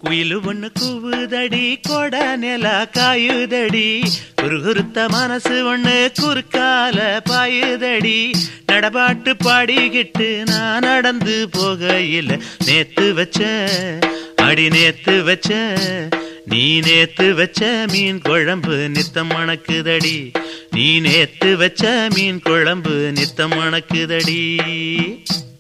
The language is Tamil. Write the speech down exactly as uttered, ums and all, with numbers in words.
குயிலு ஒண்ணு கூவுதடி கொட நில காயுதடி குறுகுறுத்த மனசு ஒண்ணு குறுக்கால பாயுதடி நடபாட்டு பாடிக்கிட்டு நான் நடந்து போகையில நேத்து வச்ச அடி நேத்து வச்ச நீ நேத்து வச்ச மீன் குழம்பு நித்தம் மணக்குதடி நீ நேத்து வச்ச மீன் குழம்பு நித்தம் மணக்குதடி